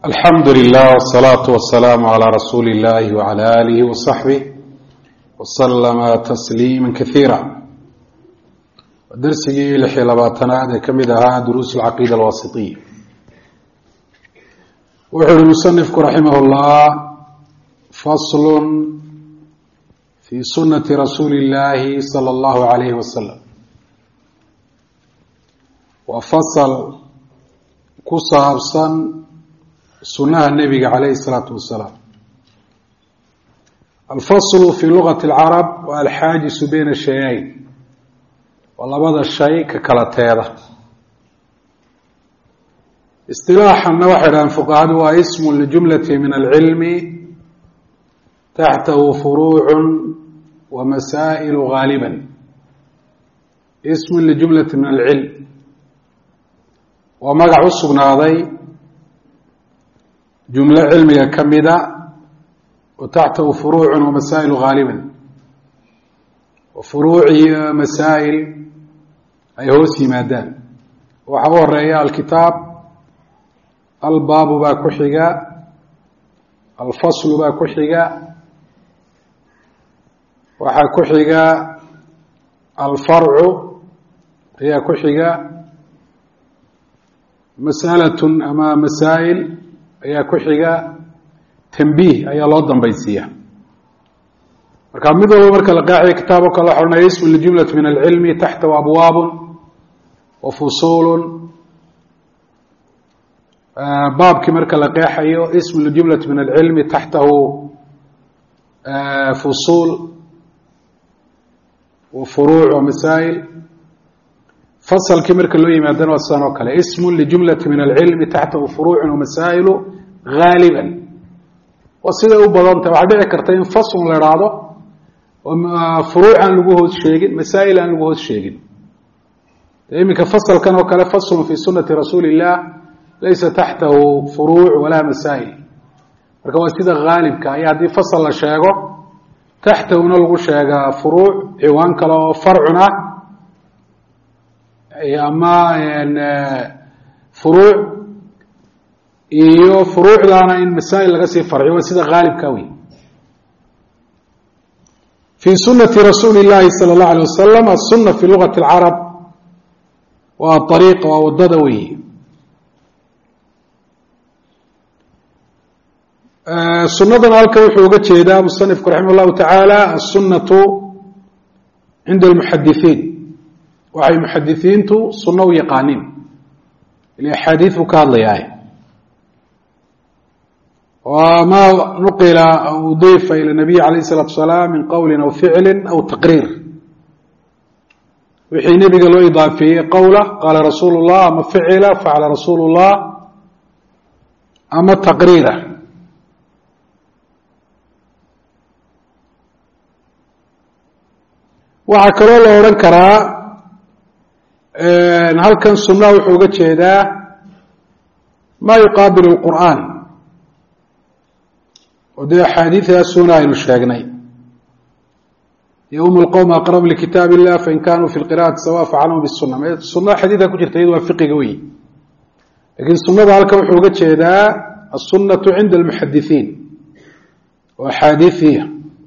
alxamdu lilah wsalaatu wasalaamu calaa rasuuli illahi wacala aalihi wasaxbih wasalama tasliima kaiira darsigii 16 ee ka mid ahaa duruus alcaqiida alwaasitiya wuxuu uhi musanifku raximah llah faslun fi sunati rasuuli illahi sala allahu alayhi wasalam waa fasal ku saabsan sunaha nebiga calayhi الsalaatu wasalaam alfaslu fi lugati اlcarab wa alxaajisu bayna shayayn waa labada shay ka kala teeda isilaaxanna waxay dhahaan fuqahadu waa ismu lijumlati min alcilmi taxtahu furuucu wa masaa'ilu gaaliba ismu lijumlati min alcilm waa magac u sugnaaday jumlo cilmiga ka mida wa taxtahu furuucu wa masaa'ilu gaaliba furuuc iyo masaa'il ay hoos yimaadaan waxaa u horeeya alkitaab albaabu baa ku xiga alfaslu baa ku xiga waxaa ku xiga alfarcu ayaa ku xiga mas'alatun ama masaa'il ayaa ku xiga tanbiih ayaa loo dambaysiiya marka mid walba marka la qaaciyo kitaab oo kale waxa odhanaya ismu lijumlati min alcilmi taxtahu abwaabun wa fusuulun baabkii marka la qeexayo ismu lijumlati min alcilmi taxtahu fusuul wa furuuc wa masaa'il fasalkii marka loo yimaadana waa sidan oo kale ismu lijumlati min alcilmi taxtahu furuucu wa masaa'ilu gaaliba waa siday u badan tahay waxaa dhici karta in faslun la idhaahdo furuuc aan lagu hoos sheegin masaa'il aan lagu hoos sheegin iminka fasalkan oo kale faslun fi sunati rasuuli illah laysa taxtahu furuuc walaa masaa'il marka waa sida gaalibka ayaa haddii fasal la sheego taxtahuna lagu sheegaa furuuc ciwaan kale oo farcun ah ama furuuc iyo furuucdaana in masaa'il laga sii farciyo waa sida gaalibka wey fi sunati rasuuli اllahi salى اllahu alيه wasalam asuna fi lugati اlcarab waa ariiqa waa wadada wey sunadana halkan wuxuu uga jeedaa musanifku raximah اllahu tacaala asunatu cinda almuxadisiin waxay muxadisiintu sunno u yaqaaniin ila axaadiis buu ka hadlayaa wma nuqila aw udifa ilى nabiy alayh الsalaatu wasalaam min qowli aw ficli aw taqriir wixii nebiga loo idaafeeyey qowla qaala rasuulu الlah ama ficila facala rasuulu الlah ama taqriira waxaa kaloo la odhan karaa halkan sunnaha wuxuu uga jeedaa ma yuqaabil اlqur'an oo dee axaadiidaasuna aynu sheegnay yowm اlqowm aqrab likitaab illah fain kanuu fi lqira'ati sawa facalhum bisuna sunada xadiidka ku jirta iyadu waa fiqiga wey lakiin sunada halkan wuxuu uga jeedaa aلsunatu cinda almuxadisiin oo axaadiiiya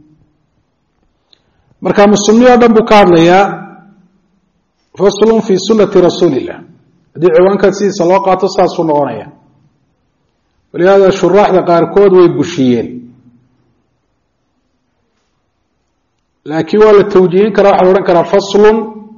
marka musuni o dhan buu ka hadlayaa faslun fi sunati rasuuli illah haddii ciwaankan sidiisa loo qaato saasuu noqonaya walihaada shuraaxda qaarkood way bushiyeen laakiin waa la tawjiihin karaa waxaa la odhan karaa faslun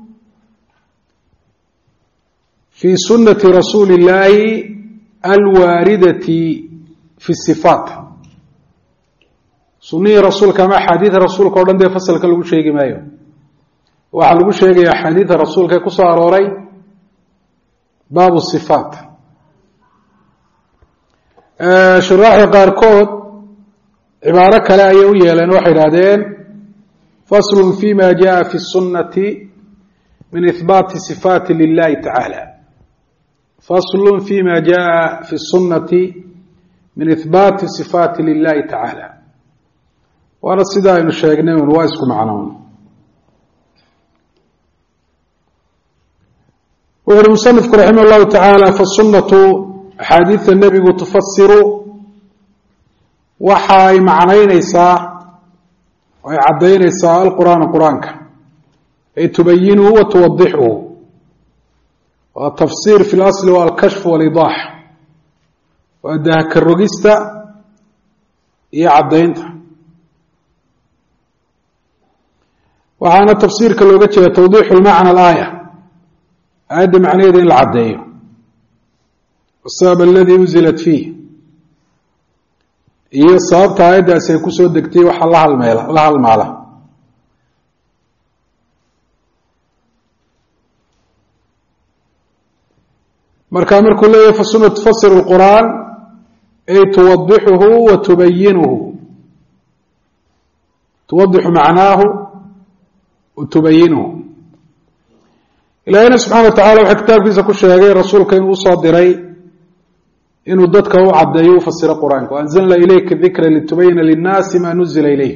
fi sunati rasuuli illaahi alwaaridati fi sifaat sunihii rasuulka ama axaadiida rasuulka o dhan dee fasalka lagu sheegi maayo waxaa lagu sheegaya axaadiida rasuulka ee ku soo arooray baabu sifaat shuraaxda qaarkood cibaaro kale ayay u yeeleen waxay idhahdeen faslun fi ma jaءa fi الsunati min ihbaati sifaati lilahi tacaala faslun fi ma jaءa fi الsunati min ihbaati sifaati lilahi tacaala waana sida aynu sheegnay un waa isku macnoon wuxu uhi musanifku raximah اllahu tacaala fasunatu axaadiidta nebigu tufasiru waxa ay macnaynaysaa oo ay caddaynaysaa alqur'aana qur-aanka ay tubayinuhu wa tuwadixuhu. waa tafsiir fi lasli waa alkashf waliidaax, waa dahka rogista iyo caddaynta. waxaana tafsiirka looga jeeda tawdiixu lmacna alaaya, aayadda macnaheeda in la caddeeyo, wasabab aladii unzilat fiih, iyo sababta aayaddaasi ay kusoo degtay waxa la halmaala. marka markuu leeyahay fasuna tufasir lqur'aan ay tuwadixuhu wa tubayinuhu, tuwadixu macnaahu wa tubayinuhu. ilaahayna subxana wa tacala waxaa kitaabkiisa ku sheegay rasuulka inuu usoo diray inuu dadka u caddeeyo u fasiro qur-aanka. waanzalna ilayka dikra litubayina linnaasi maa nuzila ilayh.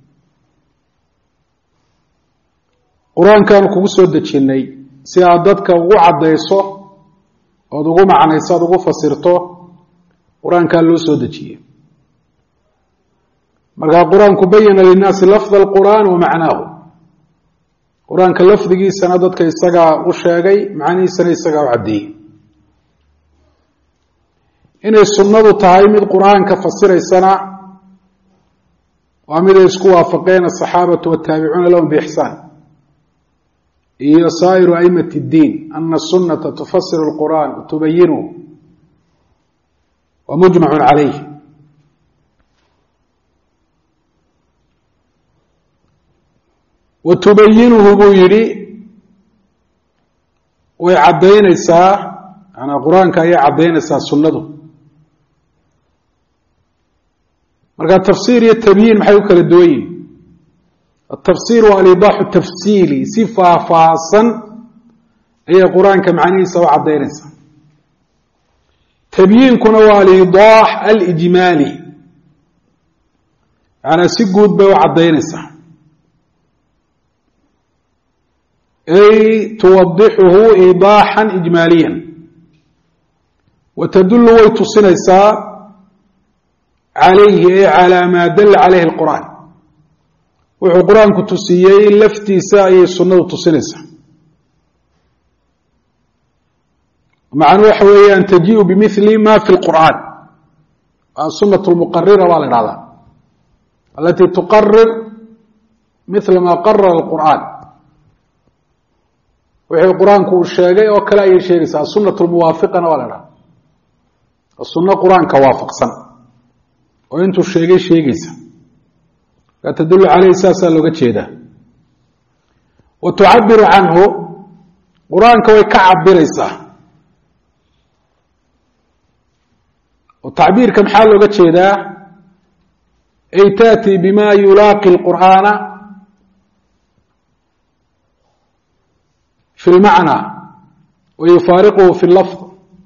qur-aankaanu kugu soo dejinnay si aad dadka ugu caddayso ood ugu macnayso aad ugu fasirto qur-aankaa loo soo dejiyey. markaa qur-aanku bayana linnaasi lafda alqur'aan wa macnaahu, qur-aanka lafdigiisana dadka isagaa u sheegay, macnihiisana isagaa u caddeeyey. inay sunnadu tahay mid qur-aanka fasiraysana waa mid ay isku waafaqeen asaxaabatu wataabicuuna lahum biixsaan iyo saa'iru aimati ddiin ana sunnata tufasiru lqur'aan watubayinuhu wa mujmacun calayh. watubayinuhu buu yidhi way caddaynaysaa, manaa qur-aanka ayay caddaynaysaa sunnadu. marka tafsiir iyo tabyiin maxay u kala duwan yihin? atafsiir waa alidaaxu tafsiili, si faahfaahsan ayay qur-aanka macnihiisa u caddaynaysaa. tabyiinkuna waa alidaax alijmaali, manaa si guud bay u caddaynaysaa. ay tuwadixuhu idaaxan ijmaaliyan, wa tadullu way tusinaysaa calayhi ay calaa maa dalla calayhi alqur'aan, wuxuu qur-aanku tusiyey laftiisa ayay sunnadu tusinaysaa. macnuu waxa weeyaan tajii'u bimithli ma fi lqur'aan, waa sunnatu lmuqarira baa la dhahdaa, alatii tuqarir mithla maa qarara alqur'aan. wixii qur-aanku uu sheegay oo kale ayay sheegaysaa. asunatu lmuwaafiqana waa la dhaha, sunno qur-aanka waafaqsan oo intuu sheegay sheegaysa. markaa tadullu caleyhi saasaa looga jeedaa. wa tucabiru canhu, qur-aanka way ka cabiraysaa. oo tacbiirka maxaa looga jeedaa? ay taأtii bima yulaaqi lqur'aana fi lmacnى wayufaariquhu fi lafظ.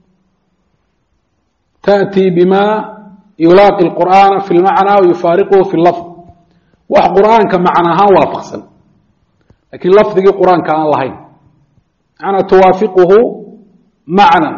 taأtii bima yulaaqi lqur'aana fi lmacnى wayufaariquhu fi lafظ, wax qur'aanka macna ahaan waafaqsan lakiin lafdigii qur'aanka aan lahayn. macnaa tuwaafiquhu macnan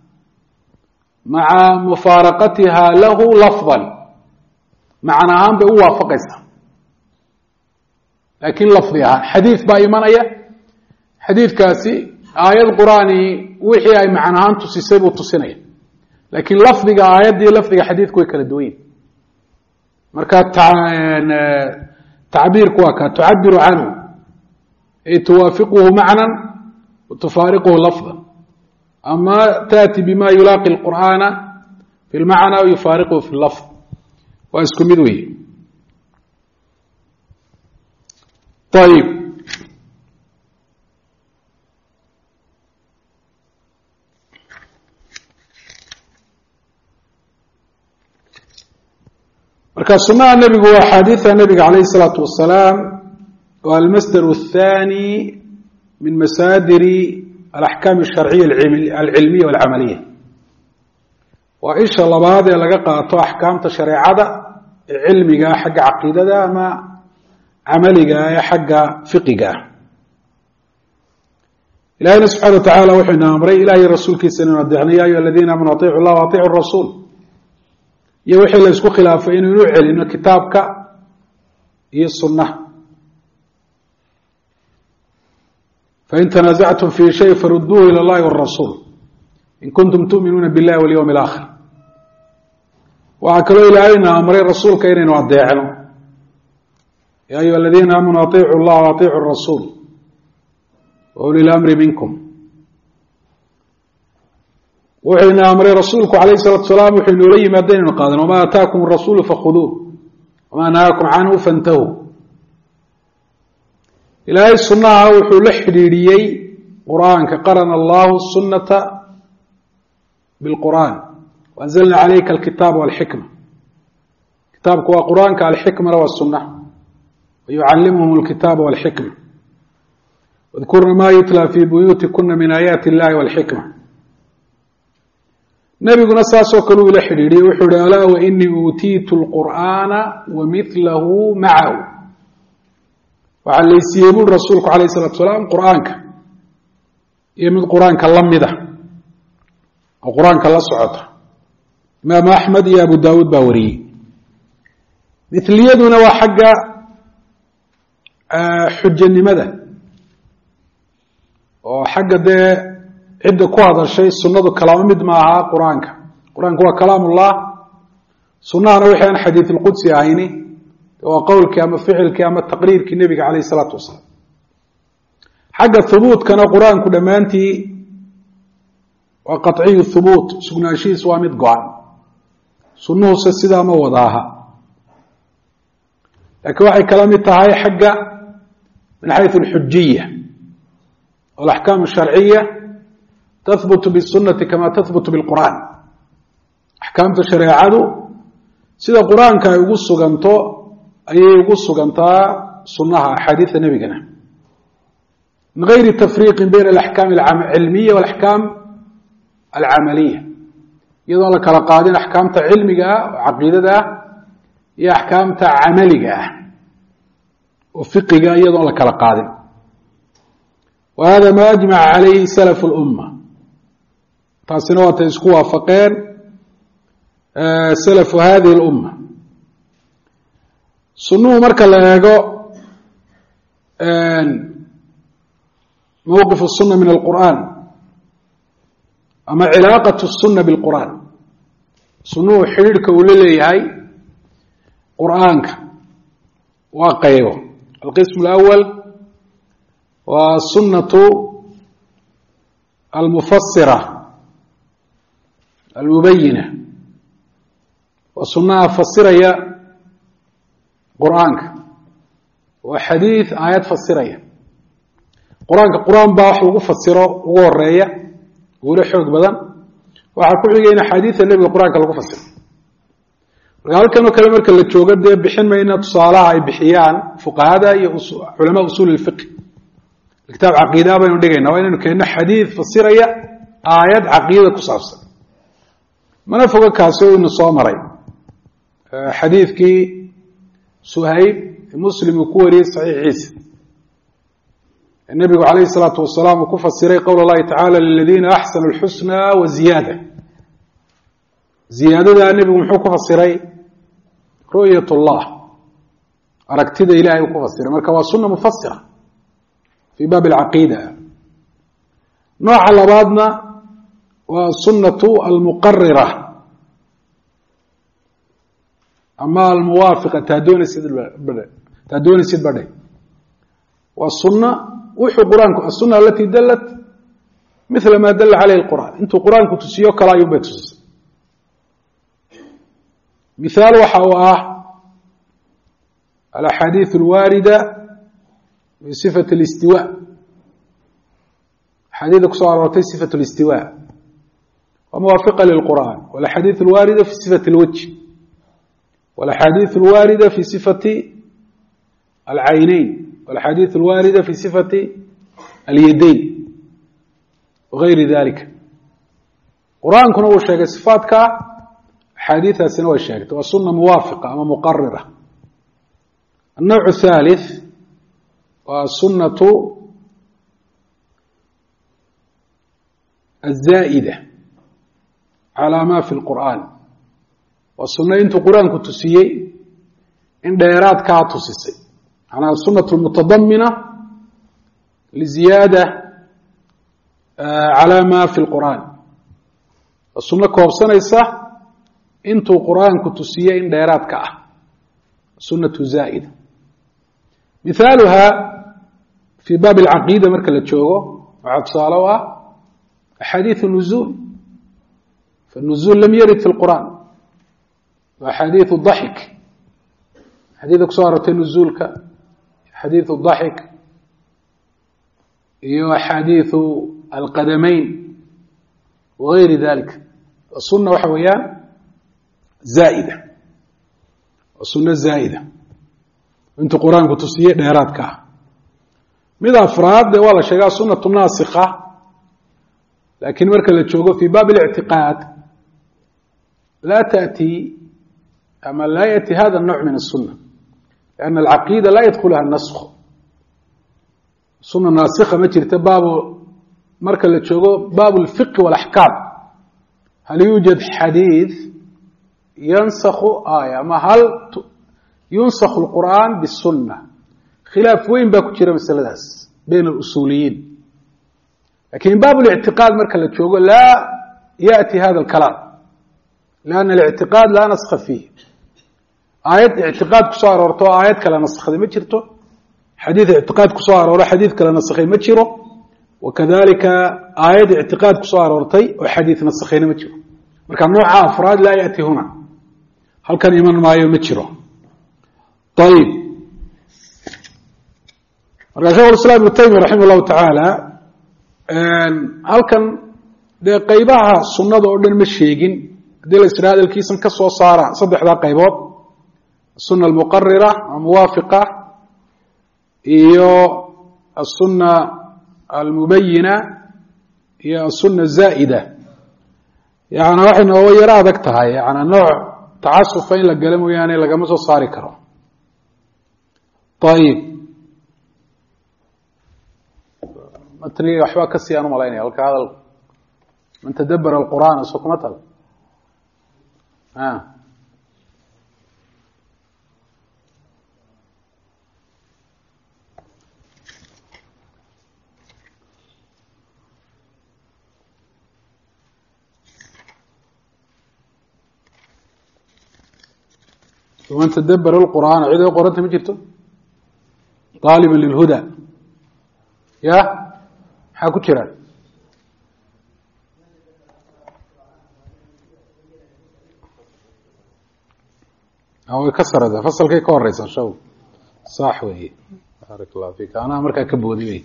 maca mufaaraqatiha lahu lafظa, macna ahaan bay u waafaqaysaa laakiin lafdi ahaan. xadiid baa imanaya, xadiidkaasi aayad qur'aani wixii ay macnahaan tusisay buu tusinaya, laakiin lafdiga aayadda iyo lafdiga xadiidku way kala duwan yihin. marka tacbiirku waa ka tucabiru canhu ay tuwaafiquhu macnan watufaariquhu lafdan, ama taأti bima yulaaqi lqur'aana fi lmacna wayufaariquhu fi lafd, waa isku mid weyi. ayib, marka sunaha nebigu waa axaadiida nebiga calayh الsalaatu wasalaam, waa almasdar الthani min masaadiri alaxkaam الsharciya alcilmiya walcamaliya. waa isha labaad ee laga qaato axkaamta shareecada ee cilmiga ah xagga caqiidada ama camaliga ah ee xagga fiqiga ah. إلهنا سبحانه وتعالى وحنا أمري إلهي رسول كيسنا ندعني يا أيها الذين آمنوا أطيعوا الله وأطيعوا الرسول يوحي الله يسكو خلافة إنه يعلن إنه كتابك هي السنة فإن تنازعتم في شيء فردوه إلى الله والرسول إن كنتم تؤمنون بالله واليوم الآخر وأكلوا إلى أين أمري الرسول كأين نودعنا يا أيها الذين آمنوا أطيعوا الله وأطيعوا الرسول وأولي الأمر منكم وحين أمر رسولك عليه الصلاة والسلام وحين إليه ما دين قادنا وما أتاكم الرسول فخذوه وما نهاكم عنه فانتهوا إلهي السنة وحو لحديديي قرآن كقرن الله السنة بالقرآن وأنزلنا عليك الكتاب والحكمة كتابك وقرآن كالحكمة والسنة ويعلمهم الكتاب والحكمة واذكرن ما يتلى في بيوتكن من آيات الله والحكمة نبينا ساسو كلو إلى حديدي وحد ألا وإني أوتيت القرآن ومثله معه وعلى يسيبون رسولك عليه الصلاة والسلام قرآنك يمد قرآنك اللمدة وقرآنك الله سعطه إمام أحمد يا أبو داود باوري مثل يدنا وحق حجة لماذا وحق ده عدة كوهذا الشيء السنة كلام مد معها قرآنك هو كلام الله سنة نوحي حديث القدس عيني وقولك أما فعلك أما تقريرك النبي عليه الصلاة والسلام حق الثبوت كان قرآنك لما أنت وقطعي الثبوت سقنا شيء سوامد قعان سنه سيدا ما وضعها لكن واحد كلامي تهاي حق من حيث الحجية والأحكام الشرعية تثبت بالسنة كما تثبت بالقرآن أحكام الشريعة سيدا القرآن كان يقص قنطو أي يقص قنطا سنها حديث النبي قنا من غير تفريق بين الأحكام العلمية والأحكام العملية يضع لك لقادين أحكام علمك وعقيدة هي أحكام عملك وفقك يضع لك لقادين وهذا ما أجمع عليه سلف الأمة تاسنوات يسكوها فقير سلف هذه الأمة سنوه مركا لأيقو موقف السنة من القرآن أما علاقة السنة بالقرآن سنوه حريرك وللي هاي قرآنك واقعيه القسم الأول والسنة المفسرة المبينة والسنة فسرية قرآنك وحديث آيات فسرية قرآنك قرآن باح وفسره وورية ولا حوق بدن waxaa ku xigayna xadiis nabiga quraanka lagu fasiro halkan oo kale marka la joogo de bixin mayna tusaalaha ay bixiyaan fuqahada iyo culama usul al-fiqh kitab aqeeda baynu dhigaynaa waa inaynu keenno xadiis fasiraya aayad aqeeda ku saabsan mana foga kaasoo inuu soo maray xadiiskii Suhayb Muslim ku wariyay saxiixiisa النبي عليه الصلاة والسلام كفسر قول الله تعالى للذين أحسنوا الحسنى وزيادة زيادة النبي محو كفسر رؤية الله أركتد إلهي وكفسر مركوا سنة مفسرة في باب العقيدة نوع على بعضنا والسنة المقررة أما الموافقة تهدون سيد بدي والسنة وحي قرآنك السنة التي دلت مثل ما دل عليه القرآن انتو قرآنك تسيوك لا يبتس مثال وحواه الأحاديث الواردة بصفة الاستواء حديثك صارتي صفة الاستواء وموافقة للقرآن والأحاديث الواردة في صفة الوجه والأحاديث الواردة في صفة العينين والحديث الواردة في صفة اليدين وغير ذلك قرآن كنوا الشيء صفاتك حديثة سنوى الشيء والسنة موافقة أما مقررة النوع الثالث والسنة الزائدة على ما في القرآن والسنة أنت قرآن كتسيي إن دائرات كاتسيسي أنا السنة المتضمنة لزيادة على ما في القرآن السنة كوبسنة إسا أنت قرآن كتسيي إن دائرات كا سنة زائدة مثالها في باب العقيدة مركز لتشوغو وعطسالوها أحاديث النزول فالنزول لم يرد في القرآن وأحاديث الضحك حديث كسارة النزول حديث الضحك وحديث القدمين وغير ذلك السنة وحويان زائدة السنة زائدة انت قرآن كتسيء ديراتك ماذا أفراد دي والله شيئا سنة ناسخة لكن مركز لتشوغو في باب الاعتقاد لا تأتي أما لا يأتي هذا النوع من السنة لأن العقيدة لا يدخلها النسخ السنة الناسخة ما جرت باب مركز لتشوغو باب الفقه والأحكام هل يوجد حديث ينسخ آية ما هل ينسخ القرآن بالسنة خلاف وين باكو جرى مسألة داس بين الأصوليين لكن باب الاعتقاد مركز لتشوغو لا يأتي هذا الكلام لأن الاعتقاد لا نسخ فيه آيات اعتقاد كسار ورطو آيات كلا نسخ ما جرتو حديث اعتقاد كسار ورا حديث كلا نسخ ما جرو وكذلك آيات اعتقاد كسار ورطي وحديث نسخين ما جرو مركز نوع أفراد لا يأتي هنا هل كان إيمان ما يمجره طيب مركز شيخ الإسلام ابن تيمية رحمه الله تعالى هل كان دي قيبها السنة أردن مشيقين دي الإسرائيل الكيسن كسو صارا صدح ذا قيبات السنة المقررة الموافقة إيو السنة المبينة هي السنة الزائدة يعني واحد هو يرى ذكتها يعني نوع تعصف فين لقلمه يعني لقمسه صاري كرو طيب متني أحبا كسيانو ملايني هلك هذا من تدبر القرآن سوك مثل ومن تدبر القرآن عيده قرأت مجرته طالبا للهدى يا حاكو تشرا أو يكسر هذا فصل كي كوريس شو صح وهي بارك الله فيك أنا أمرك كبودي بي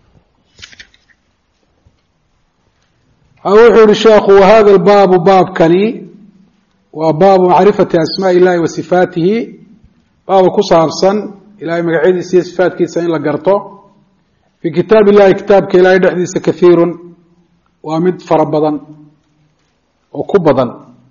أوحر الشيخ وهذا الباب باب كني وباب معرفة أسماء الله وصفاته باب كصابصا إلهي مقعيد صفات كيسين لقرطه في كتاب الله كتابك إلهي دحديث كثير ومد فربضا وكبضا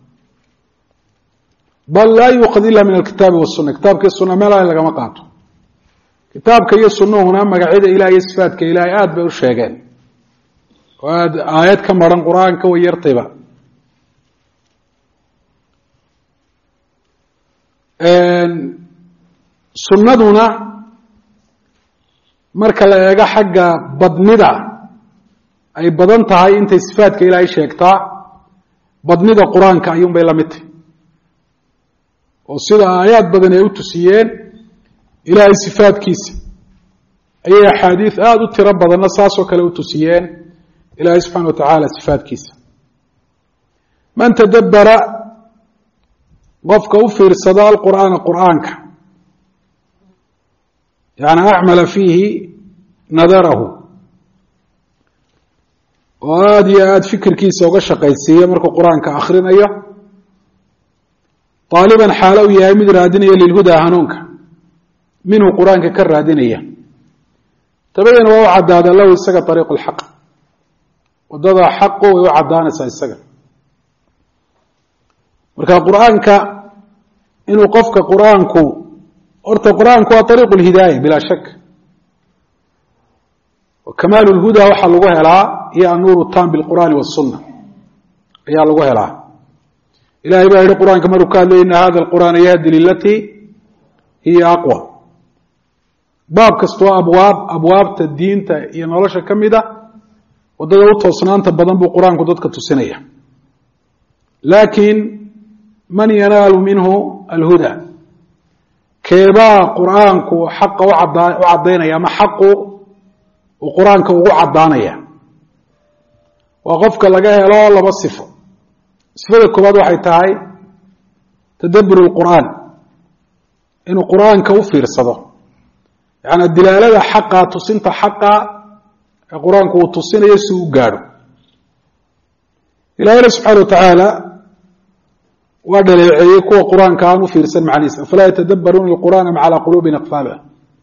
بل لا يؤخذ إلا من الكتاب والسنة كتابك السنة ما لا إلا مقاته كتابك السنة هنا مقعيد إلهي صفاتك إلهي آد بأرشيغان وهذا آيات كمران قرآن كوي يرطبا sunnaduna marka la eego xagga badnida ay badan tahay intay sifaadka ilaahay sheegtaa badnida quraanka ayuun bay la mid tahay oo sida aayaad badan ay u tusiyeen ilaahay sifaadkiisa ayay xadiis aad u tiro badan saas oo kale u tusiyeen ilaahay subhanahu wa ta'ala sifaadkiisa man tadabbara qofka u fiirsada quraanka يعني أعمل فيه نظره وهذه فكر كيسة وقشة قيسية مركو قرآن كآخرين أيه طالبا حالو يا مد رادنية للهدى هنونك منه قرآن ككر رادنية تبين ووعد هذا الله يسقى طريق الحق وضضع حقه ويوعد دانسا يسقى مركو قرآن إنه قفك قرآنكو أرت القرآن هو طريق الهداية بلا شك وكمال الهدى وحا لغو هلا هي النور التام بالقرآن والسنة هي لغو هلا إلهي بقى القرآن كما قال إن هذا القرآن يهدي للتي هي أقوى باب كستوى أبواب الدين ينالش كمدة ودد توصنان تبدن بالقرآن كددك تسنية لكن من ينال منه الهدى كيبا قرآنك حق وعدينيا ما حقه وقرآنك وعدانيا وقفك لقاه لا الله بصفه صفة كباد waxay tahay تدبر القرآن إنه قرآن كوفير صدا يعني الدلالة حقا تصنت حقا القرآن كوتصين يسوع قارو إلى الله سبحانه وتعالى ودل يعيك وقرآن كانوا في رسل مع نيسا فلا يتدبرون القرآن مع على قلوب أقفالها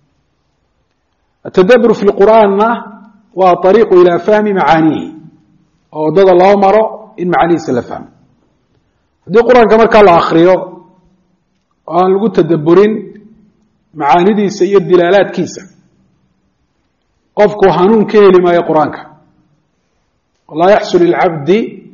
التدبر في القرآن وطريق إلى فهم معانيه أو ضد الله مرة إن معانيه سلفهم هذا القرآن كما قال آخره وأن لقوا تدبرين معاني دي سيد دلالات كيسة قفك وحانون كيه لما يقرآنك والله يحصل للعبد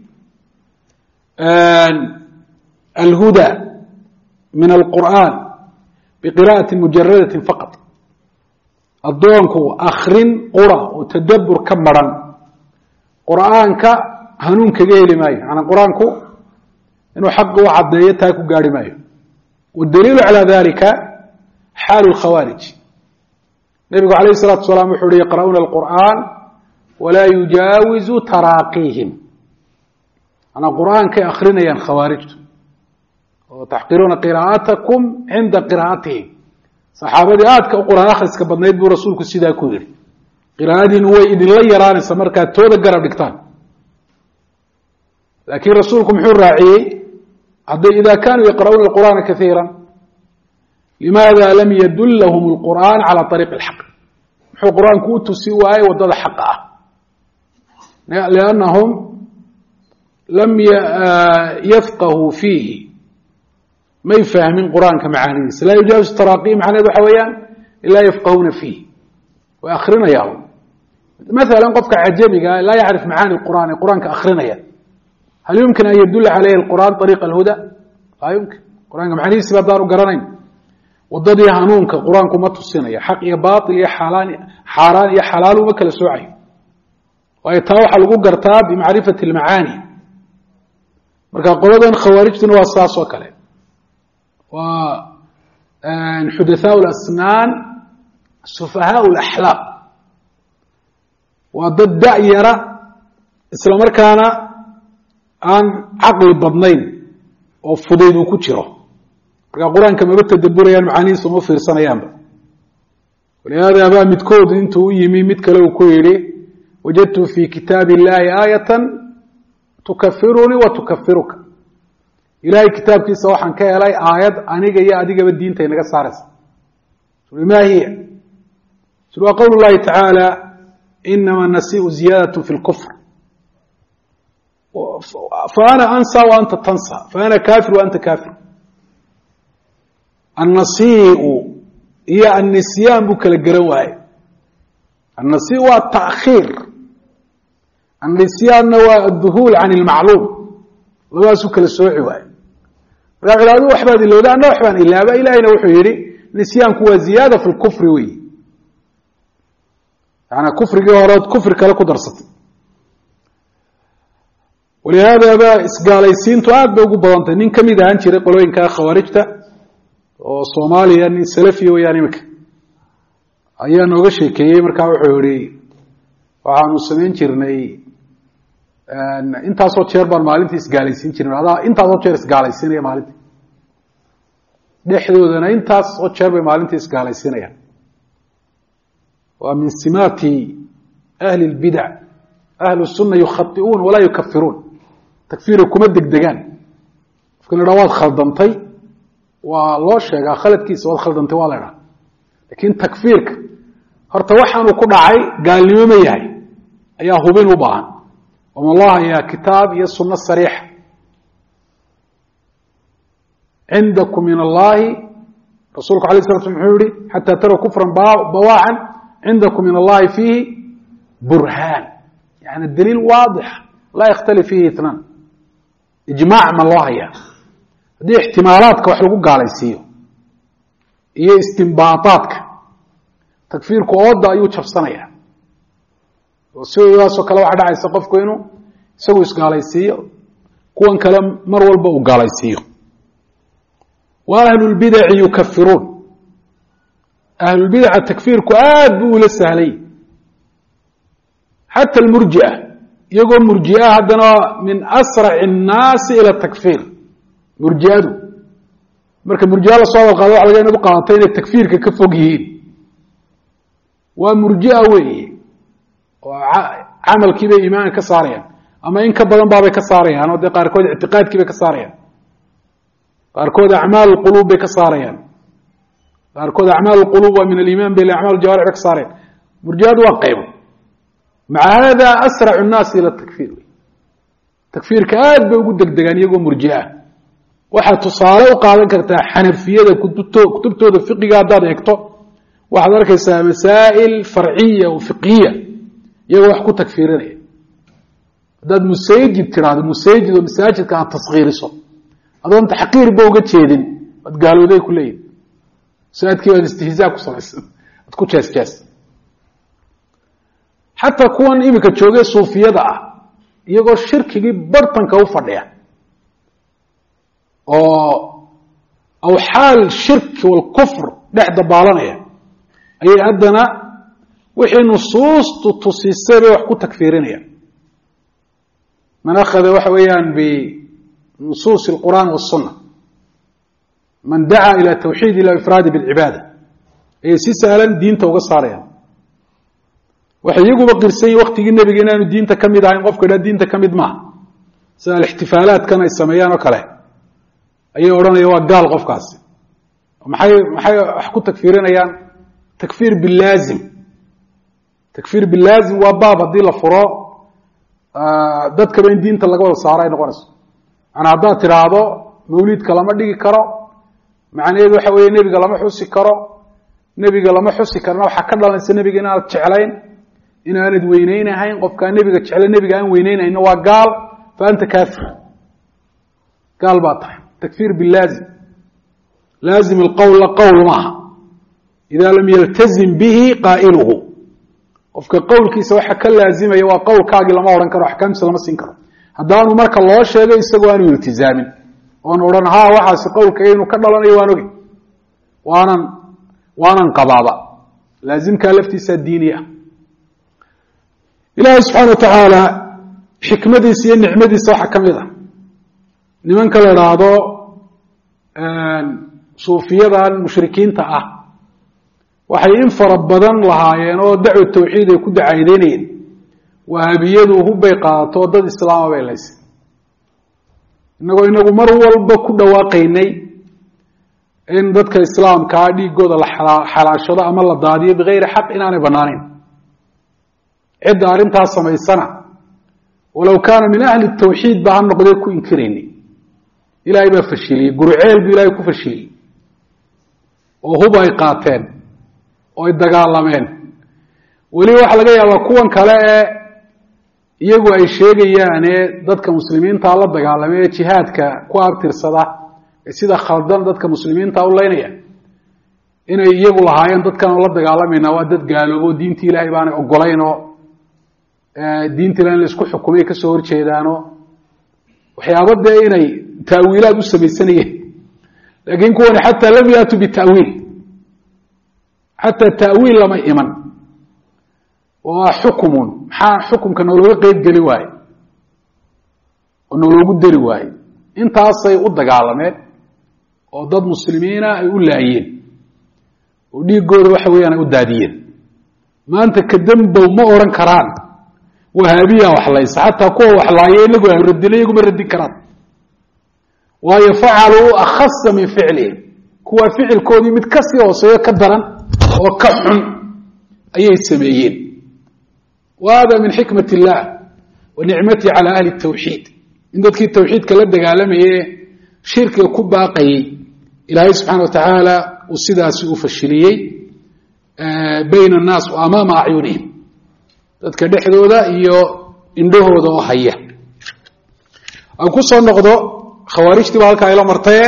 الهدى من القرآن بقراءة مجردة فقط الضوانك أخرين قرى وتدبر كمرا قرآنك هنونك كيه لما يعني قرآنك إنه حق وعديتك وقاري مايو والدليل على ذلك حال الخوارج النبي عليه الصلاة والسلام يقول يقرؤون القرآن ولا يجاوز تراقيهم أنا القرآن كأخرين ين خوارج وتحقرون قراءاتكم عند قراءتهم صحابة آتك القرآن آخر سكبنا يدبو رسولك السيدة كودر قراءة هو إذن لا يراني سمركا تودا قرب دكتان لكن رسولكم حر راعي إذا كانوا يقرؤون القرآن كثيرا لماذا لم يدلهم القرآن على طريق الحق محو القرآن كوتو سواي وضد حقه لأنهم لم يفقهوا فيه ما يفهمين القرآن كمعانيه لا يجاوز تراقيم عن هذا حويان إلا يفقهون فيه وآخرنا يوم مثلا قفك عجمي لا يعرف معاني القرآن كآخرنا يوم هل يمكن أن يدل عليه القرآن طريق الهدى؟ لا يمكن القرآن كمعانيه سبب دارو قرنين wadadii hanuunka quraanku ma tusinaya xaq iyo baatil iyo xaraan iyo xalaal uma kala soocay way taa waxa lagu gartaa bi maarifati al-maani marka qoladan khawaarijtuna waa saas oo kale waa hudathaa al-asnan sufahaa al-ahlaq waa dad da'yara isla markaana aan aqli badnayn oo fudeed ku jiro القرآن كما بتدبر يعني معاني سمو في رسالة يامبا ولهذا أبا متكود انتو يمي متكلو كويري وجدت في كتاب الله آية تكفرني وتكفرك إلهي كتاب كي سواحا كي إلهي آيات أنيقا يا أديقا بالدين تينيقا سارس ما هي سلوى قول الله تعالى إنما النسيء زيادة في الكفر فأنا أنسى وأنت تنسى فأنا كافر وأنت كافر النسيء هي النسيان بك الجرواي النسيء هو التأخير النسيان هو الذهول عن المعلوم وهو سكر السوعي واي رجل هذا وحباد الله ده أنا وحبان إلا أبا إلهي نوحيري نسيان هو زيادة في الكفر وي يعني كفر جوارات كفر كلا قدرست ولهذا أبا إسقاليسين تؤاد بوجو بلانتا نين كم إذا أنت رقلوا إن كان خوارجته وصوماليا nin salafi weeyaan imika ayaa nooga sheekeeyay marka wuxuu yiri waxaanu sameyn jirnay intaas oo jeer baan maalintii isgaalaysiin jirnay adaa intaas oo jeer isgaalaysiinaya maalintii dhexdoodana intaas oo jeer bay maalintii isgaalaysiinayaan waa min simati ahli albid'a ahli sunna yukhati'un wala yukaffirun takfiir kuma degdegaan qofkana dhawaad khaldantay والله شيء خلد كيس واد خلدنتي waa leeyahay laakiin takfiirka horta waxaanu ku dhacay gaalnimo ma yahay ayaa hubin u baahan والله يا كتاب يا سنة صريحة عندكم من الله رسولك عليه الصلاة والسلام حتى تروا كفرا بواعا عندكم من الله فيه برهان يعني الدليل واضح لا يختلف فيه اثنان إجماع ما الله هي هذه احتمالاتك وحلقوا قال يسيو هي استنباطاتك تكفيرك أوضع يوتشف صنيع وسوي ياسو كلا واحد عايز يسقف كوينو يسوي قال يسيو كون كلام مر والبو قال يسيو وأهل البدع يكفرون أهل البدع التكفير كآد بولا سهلي حتى المرجئة يقول مرجئة هذا من أسرع الناس إلى التكفير مرجئة مركب مرجئة صار القضاء على جانب قاطين التكفير ككفوقيين ومرجئة وي عمل كذا إيمان كساريا أما إن كبرن بابا كساريا أنا ودي قاركود اعتقاد كذا كساريا قاركود أعمال القلوب كساريا قاركود أعمال القلوب من الإيمان بالأعمال الجوارح كساريا مرجئة واقعي مع هذا أسرع الناس إلى التكفير تكفير كآد بوجود دقدقان يقول مرجئة waxaa tusaale u qaadan kartaa xanafiyada kutubtooda fiqiga hadaad eegto waxaad arkaysaa masaa'il farciya oo fiqiya iyagoo wax ku takfiirinaya hadaad musayjid tiraahdo musayjid oo masaajidka aad tasqiiriso adoon taxqiir ba uga jeedin waad gaalooday ku leeyihin masaajidkii waad istihzaa ku samaysan waad ku jees xataa kuwan iminka joogay suufiyada ah iyagoo shirkigii bartanka u fadhiya أو حال الشرك والكفر دحد بالانيا أي أدنى وحي نصوص تصيصر وحكو تكفيرينيا من أخذ وحويا بنصوص القرآن والسنة من دعا إلى توحيد إلى إفراد بالعبادة أي سيسالا دين توقصاريا وحي يقول بقر سي وقت النبي قلنا الدين تكمد عين قفك لا الدين تكمد معه سأل الاحتفالات كان يسميان وكله ayay oranayaan waa gaal qofkaas maxay wax ku takfiirinayaan takfiir bilaazim waa baab hadii la furo dadka in diinta laga wada saaray noqonayso ana hadaa tiraado mawlidka lama dhigi karo macnaheedu waxa weeye nabiga lama xusi karo nabiga lama xusi karna waxa ka dhalanaysa nabiga inaad jeclayn inaanad weyneynahayn qofka nabiga jecel nabiga aan weyneynayna waa gaal fa anta kaafir gaal baa tahay تكفير باللازم لازم القول قول معها إذا لم يلتزم به قائله وفك قول كيس وحكا لازم يوا قول كاقي لما ورن كرو حكام سلام سينكرو هدانو مرك الله شيغا يسغو انو التزام وان ورن ها waxaas قول كاينو كدلانay waanan qababa لازم كلفتيسا دينيه إلهي سبحانه وتعالى حكمتيسا iyo nicmadiisa waxa kamida nimanka la raado suufiyadan mushrikiinta ah waxay in farabadan lahaayeen oo dacwo tawxiid ay ku dacaydeenayeen wahabiyadu hubbay qaato dad islaam bay leeysay inagu mar walba ku dhawaaqaynay in dadka islaamka dhigooda la xalaashado ama la daadiyo bigeyr xaq inaanay banaanin cid arintaas samaysana walaw kaana min ahli tawxiid baa noqday ku inkirayni إلهي ما فشيلي قرعيل بإلهي كفشيلي وهو يقاتين ويدقالمين ولي واحد لقيا وكوان كلاء يقوى أي شيء يعني ضدك مسلمين تعالى دقالمين جهادك كواب ترصدا سيدا خلدان ضدك مسلمين تعالى لينيا إنه يقوى لهايان ضدك الله دقالمين وادد قالوا دينتي إلهي باني أقولينو دينتي لأن لسكو حكومي كسور شيدانو وحيابد إني تأويلات السبيسانية لكن كون حتى لم يأتوا بالتأويل حتى التأويل لما إيمان وحكم كانوا لو قيد قلواي وأنه لو قد رواي انت أصلا يقضك عالمين وضد مسلمين يقول لأيين ودي قول وحويانا قداديين ما أنت كدم بوما أوران كران وهابية وحلايس حتى كوه وحلايين لقوا يرد لي يقوم يرد كران ويفعلوا أخص من فعله كوا فعل كوني متكسر وصيا كدرا وكحن أي السميين وهذا من حكمة الله ونعمته على أهل التوحيد إن ذلك التوحيد كالبدأ عالمي شرك يكون باقي إلهي سبحانه وتعالى والسيدة سؤوف الشريي بين الناس وأمام أعينهم dadka dhexdooda iyo indhahooda oo haya aan ku soo noqdo khawaarijtii baa halkaa ila martaye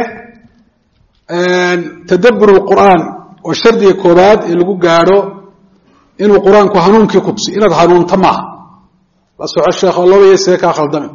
tadabbur alqur'aan oo shardiga koobaad ee lagu gaadho inuu qur-aanku hanuunkii ku tusi inaad hanuunta maaha la soco sheekho labaiyo see kaa khaldame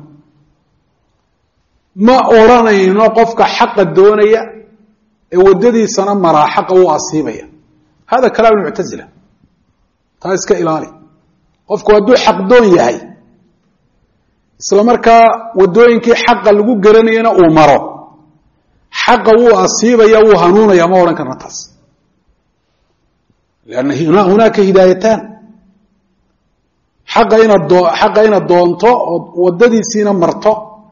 ma odhanayno qofka xaqa doonaya ee waddadiisana maraa xaqa uu asiibaya hada kalaam muctazila taa iska ilaali qofku hadduu xaq doon yahay isla markaa waddooyinkii xaqa lagu garanayana uu maro xaqa wuu asiibaya wuu hanuunaya ma odhan karna taas lianna hunaaka hidaayataan xaqa inaad doonto oo waddadiisiina marto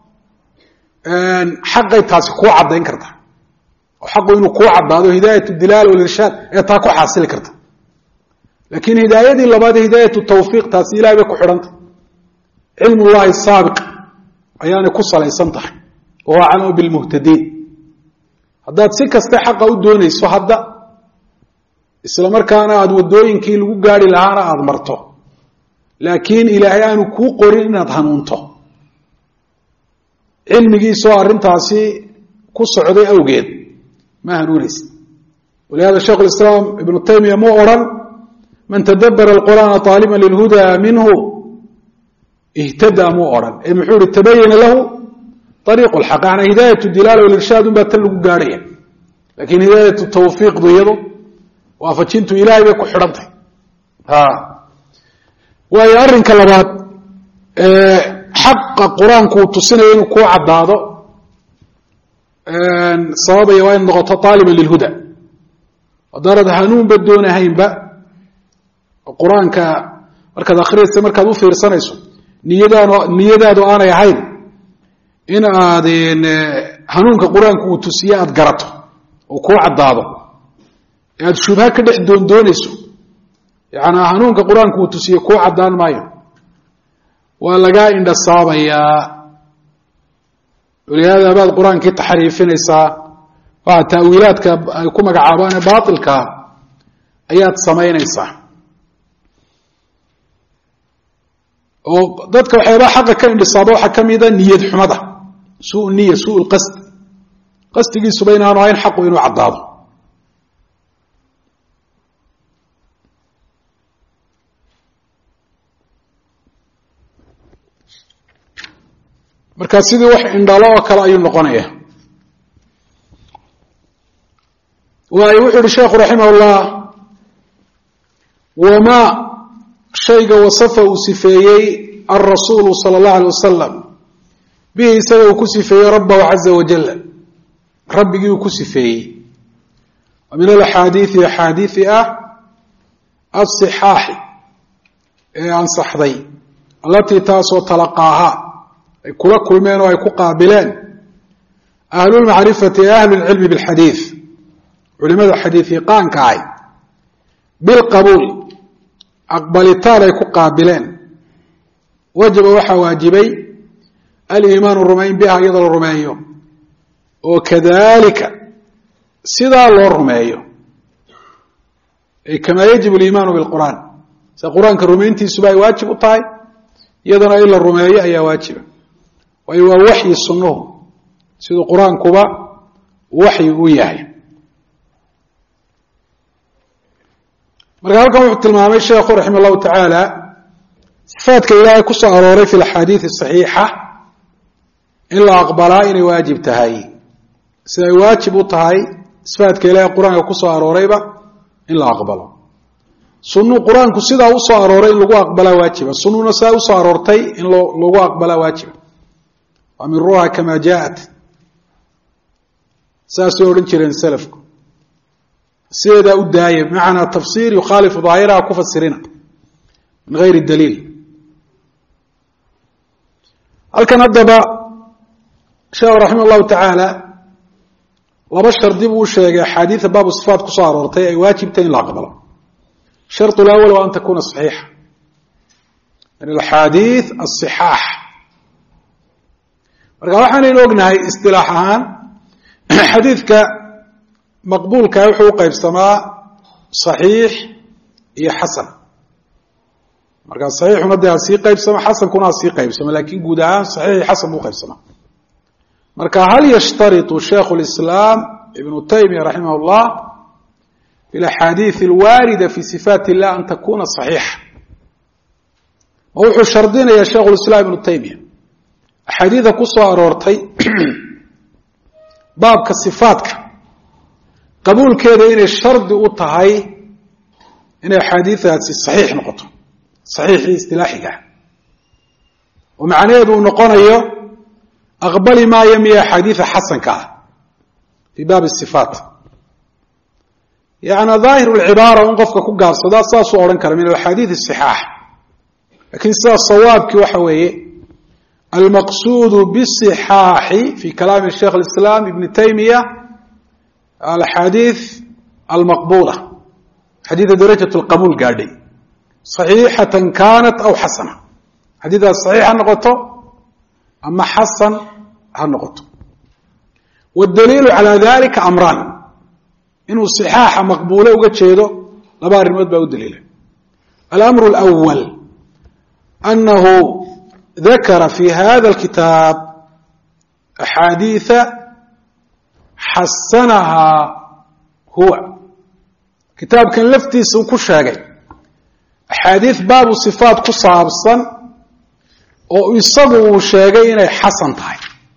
xaqay taasi kuu caddayn karta oo xaqu inuu kuu caddaado hidaayat dilaala walirshaad ee taa ku xaasili karta laakiin hidaayadii labaad hidaayat tawfiiq taasi ilahay bay ku xidhanta cilmu llahi saabiq ayaanay ku salaysan tahay wahuwa aclamu bilmuhtadiin haddaad si kaste xaqa u doonayso hadda isla markaana aada waddooyinkii lagu gaari lahaana aada marto laakiin ilaahay aanu kuu qorin inaad hanuunto cilmigiisoo arrintaasi ku socday awgeed ma hanuunaysid walihada sheikhu lislaam ibnu taymiya mu odhan man tadabbara alqur'aana taaliban lilhudaa minhu ihtada muu odhan ee muxuu ihi tabayana lahu ariiqu lxaq yani hidaayat dilaala walirshaad un baa tan lagu gaadhaya laakiin hidaayat tawfiiqdu iyado waafajintu ilahay bay ku xidhantay waayo arrinka labaad xaqa qur-aanku uu tusinayo inuu kuu caddaado sababaya waa in noqoto taaliban lilhuda haddaanad hanuunba doonahaynba qur-aanka markaad akhriyaysa markaad u fiirsanayso niyadaadu aanay ahayn in aad hanuunka qur-aanku uu tusiye aada garato oo kuu caddaado ee aada shubha ka dhex doondoonayso yani hanuunka qur-aanku uu tusiye kuu caddaan maayo waa lagaa indhasaabayaa walihaada baad qur-aankii taxriifinaysaa waa ta'wiilaadka ay ku magacaabaan ee baatilka ayaad samaynaysaa oo dadka waxyaabaha xaqa ka indhisaaba waxaa ka mida niyad xumada suu niya suu lqasd qasdigiisuba inaanu ahayn xaqu inuu caddaado markaa sidii wax indhalo oo kale ayuu noqonaya waayo wuxuu uhi sheekhu raximah ullah wama shayga wasafa uu sifeeyey alrasuulu sala allahu alay wasalam bihi isaga uu ku sifeeyey rabbahu caza wajala rabbigii uu ku sifeeyey wa min alaxaadiidi axaadiidi ah asixaaxi ee ansaxday allatii taasoo talaqaaha ay kula kulmeen oo ay ku qaabileen ahlulmacrifati ee ahlulcilmi bilxadiid culimada xadiid yaqaanka ahy bilqabuul aqbalitaan ay ku qaabileen wajaba waxaa waajibay aliimaanu rumayn biha iyadoo la rumeeyo oo kadalika sidaa loo rumeeyo ay kamaa yajibu aliimaanu bilqur'aan sida qur-aanka rumayntiisuba ay waajib u tahay iyadana in la rumeeyo ayaa waajiba waayo waa waxyi sunnuhu siduu qur-aankuba waxyi u yahay marka halkan wuxuu tilmaamay sheekhu raxima allahu tacaala sifaadka ilaahay ku soo arooray fi alaxaadiid asaxiixa in la aqbalaa inay waajib tahay sida ay waajib u tahay sifaadka ilaahay qur-aanka ku soo aroorayba in la aqbalo sunnu qur-aanku sidaa u soo arooray in lagu aqbalaa waajiba sunnuna sidaa usoo aroortay in lagu aqbalaa waajiba amiruuha kama jaaءat saasay odhan jireen salafku sideedaa u daaya bimacnaa tafsiir yukhaalifu daahiraha ku fasirina min gayri daliil halkan haddaba sheekhu raximah allahu tacaala laba shardi buu u sheegay axaadiida baabu sifaat ku soo aroortay ay waajibtay in la aqbalo sharط اlأwl wa an takuna صaxiixa min axaadiiث aلصixaax marka waxaanaynu ognahay isilaax ahaan xadiidka maqbuulka wuxuu u qaybsamaa صaxiix iyo xasan marka saxiixuna dee sii qaybsama xasankuna sii qaybsama laakiin guud ahaan saxiix xasan buu qaybsama marka hal yashtaritu shaykh al-islam ibn taymiyyah rahimahullah bil ahadith al-warida fi sifat Allah an takuna sahiha wuxuu shardinaya shaykh al-islam ibn taymiyyah ahadith ku soo aroortay baabka sifaatka qabuulkeeda inay shardi u tahay inay ahadithaasi saxiix noqoto صحيح اصطلاحها ومعناه نقونيو أقبل ما يمي حديث حسن كا في باب الصفات يعني ظاهر العبارة ونقفك كقاب صدا صاصو أورنكر من الحديث الصحاح لكن الصواب كوحوي المقصود بالصحاح في كلام الشيخ الإسلام ابن تيمية الحديث المقبولة حديث درجة القبول قاعدين صحيحة كانت أو حسنة حديثها صحيح النقطة أما حسن النقطة والدليل على ذلك أمران إنه صحاحة مقبولة وقد شهده لبار المدبع والدليل الأمر الأول أنه ذكر في هذا الكتاب أحاديث حسنها هو كتاب كان لفتي سوكو شاقي أحاديث باب صفات كصابصا ويصبوا شيئين حسن طاي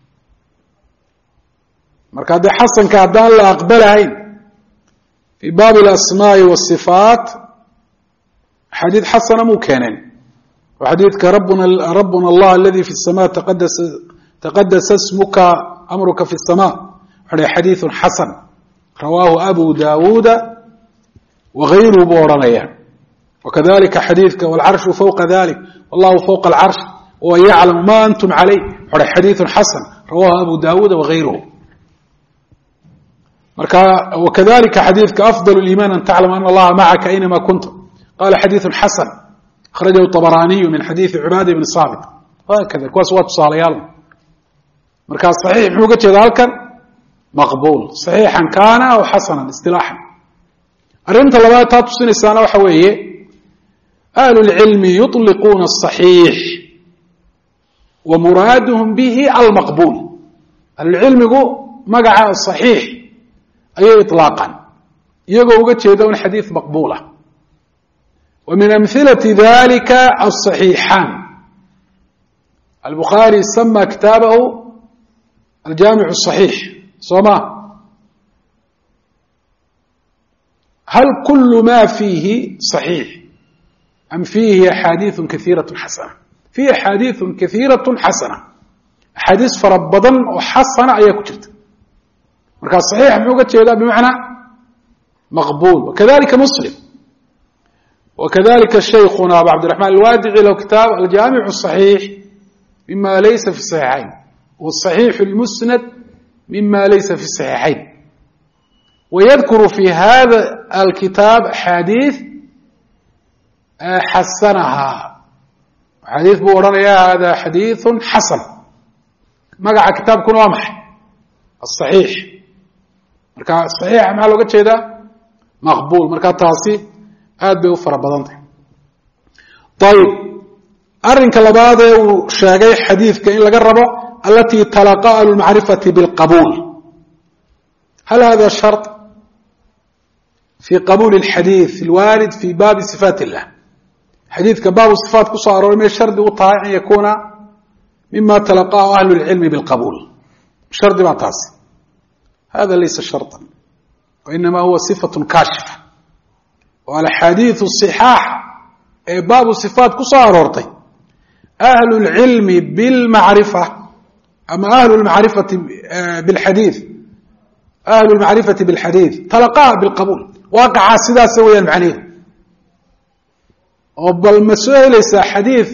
مركز حسن كعدان لا أقبلهين في باب الأسماء والصفات حديث حسن مكانين وحديث ربنا الله الذي في السماء تقدس اسمك أمرك في السماء هذا حديث حسن رواه أبو داود وغيره بورانيا وكذلك حديثك والعرش فوق ذلك والله فوق العرش ويعلم ما أنتم عليه هذا حديث حسن رواه أبو داود وغيره وكذلك حديثك أفضل الإيمان أن تعلم أن الله معك أينما كنت قال حديث حسن خرجه الطبراني من حديث عبادة بن صامت هكذا كواسوات صاليال مركز صحيح حقوقة ذلك مقبول صحيحا كان أو حسنا اصطلاحا أرنت الله تاتسين السنة وحوية أهل العلم يطلقون الصحيح ومرادهم به المقبول أهل العلم يقول مقع الصحيح أي إطلاقا يقول قد يدون حديث مقبولة ومن أمثلة ذلك الصحيحان البخاري سمى كتابه الجامع الصحيح صماه هل كل ما فيه صحيح أم فيه أحاديث كثيرة حسنة فيه أحاديث كثيرة حسنة أحاديث فربضا وحسنة أي كتبت مركز صحيح موجود هذا بمعنى مقبول وكذلك مسلم وكذلك الشيخنا أبو عبد الرحمن الوادعي له كتاب الجامع الصحيح مما ليس في الصحيحين والصحيح المسند مما ليس في الصحيحين ويذكر في هذا الكتاب حديث حسنها حديث بورانيا هذا حديث حسن مقع كتاب كن وامح الصحيح مركا الصحيح مع لو قد مقبول مركا تاسي aad bay u fara badantay طيب arinka labaad ee uu sheegay xadiidka in laga rabo allati talaqa al-ma'rifati bil qabul hal hada shart fi qabul al-hadith al-warid fi bab sifat Allah hadithka bab sifat ku soo arooray me shardi u tahay in yakuna mimma talaqa ahlu al-ilm bil qabul shardi ma taas hada laysa shartan وانما هو صفه كاشفه والحديث الصحاح باب الصفات كصارورتي أهل العلم بالمعرفة أما أهل المعرفة بالحديث أهل المعرفة بالحديث تلقاه بالقبول واقع سدا سويا معنيه وبالمسؤول ليس حديث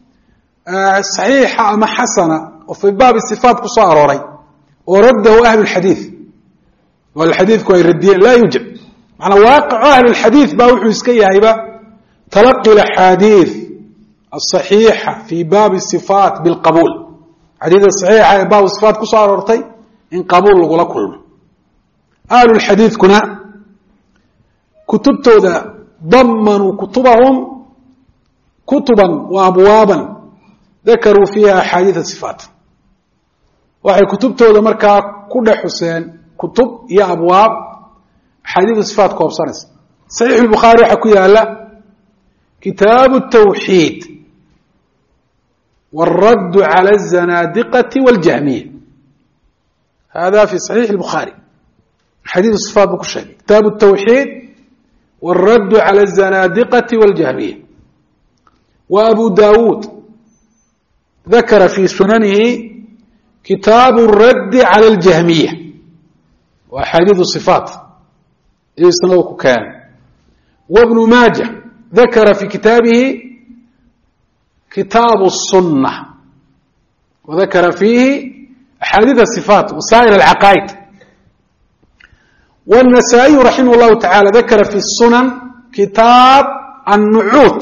صحيح أما حسنة وفي باب الصفات كصاروري ورده أهل الحديث والحديث كوي ردين لا يوجد معنى واقع أهل الحديث باوحوا يسكيها هيبا تلقي الحديث الصحيحة في باب الصفات بالقبول حديث الصحيحة باب الصفات كسار ورطي إن قبول لغلا كل أهل الحديث كنا كتبتوا ذا ضمنوا كتبهم kutuban wa abwaaban dakaruu fiiha axaadiida sifaat waxay kutubtooda markaa ku dhex xuseen kutub iyo abwaab axaadiida sifaat koobsanaysa saxiix albukhaari waxaa ku yaala kitaabu الtawxiid wاlradd calى الzanaadiqati wاljahmiya hada fi صaxiix الbukhaari axaadiidu sifaat buu ku sheegay kitaabu الtawxiid wاlradd calى الzanaadiqati wاljahmiya wa abu dawuud dakara fi sunanihi kitaabu الraddi calى اljahmiya wa axaadiidu sifaat iyo isna uu ku keenay wbnu maaja dakara fi kitaabihi kitaabu الsunة wadakara fiihi axaadiid الصifaat wasaa'ir alcaqaa'id والنasaaئiyu raximah الlahu taعalى dakara fi الsunan kitaab الnucuut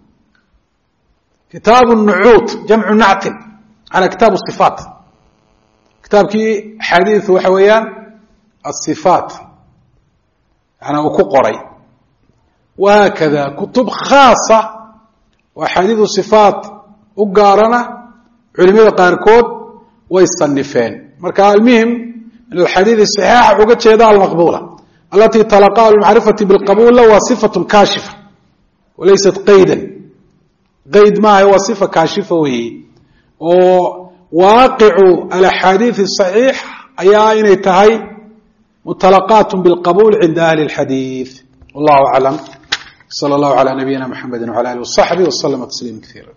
kitaabu الnucuut jamcu nactin calى kitaab الصifaat kitaabkii axaadiiثu waxa weeyaan الصifaat yana uu ku qoray wahaakada kutub khaasa oo axaadiidu sifaat u gaarana culimada qaarkood way sanifeen marka almuhim min alxadiidi saxiixa uga jeeda almaqbuula alatii talaqaha lmacrifati bilqabuula waa sifatun kaashifa walaysat qaydan qayd maaha waa sifa kaashifa weeye oo waaqicu alaxaadiidi saxiix ayaa inay tahay mutalaqaat bilqabuul cinda ahli اlxadiid wallahu aclam slى اllahu عalى nabiyina mxamedi wعalى alih وصaxbih وslma تsliima kثيirا